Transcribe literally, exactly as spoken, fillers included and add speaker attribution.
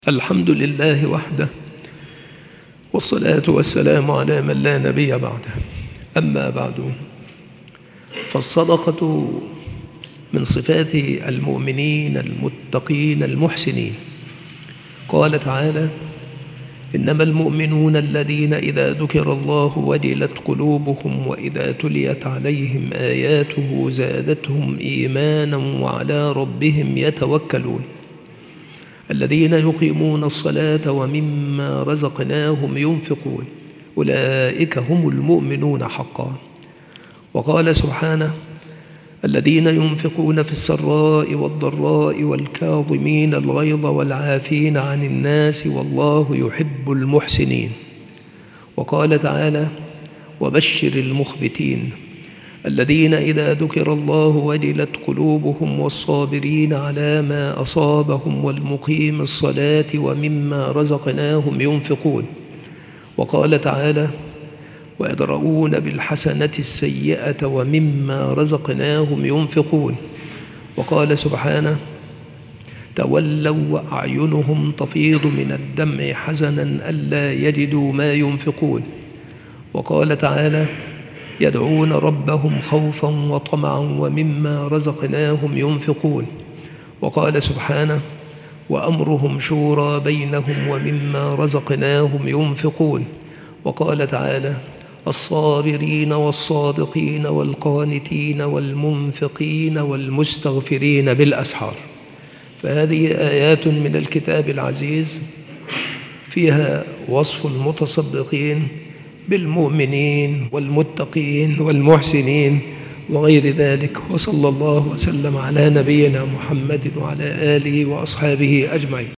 Speaker 1: الحمد لله وحده، والصلاة والسلام على من لا نبي بعده. أما بعد، فالصدقة من صفات المؤمنين المتقين المحسنين. قال تعالى: إنما المؤمنون الذين إذا ذكر الله وجلت قلوبهم وإذا تليت عليهم آياته زادتهم إيمانا وعلى ربهم يتوكلون الذين يقيمون الصلاة ومما رزقناهم ينفقون أولئك هم المؤمنون حقا. وقال سبحانه: الذين ينفقون في السراء والضراء والكاظمين الغيظ والعافين عن الناس والله يحب المحسنين. وقال تعالى: وبشر المخبتين الذين إذا ذكر الله وجلت قلوبهم والصابرين على ما أصابهم والمقيم الصلاة ومما رزقناهم ينفقون. وقال تعالى: ويدرؤون بالحسنة السيئة ومما رزقناهم ينفقون. وقال سبحانه: تولوا وأعينهم تفيض من الدمع حزنا ألا يجدوا ما ينفقون. وقال تعالى: يدعون ربهم خوفا وطمعا ومما رزقناهم ينفقون. وقال سبحانه: وأمرهم شورى بينهم ومما رزقناهم ينفقون. وقال تعالى: الصابرين والصادقين والقانتين والمنفقين والمستغفرين بالأسحار. فهذه آيات من الكتاب العزيز فيها وصف المتصدقين بالمؤمنين والمتقين والمحسنين وغير ذلك. وصلى الله وسلم على نبينا محمد وعلى آله وأصحابه أجمعين.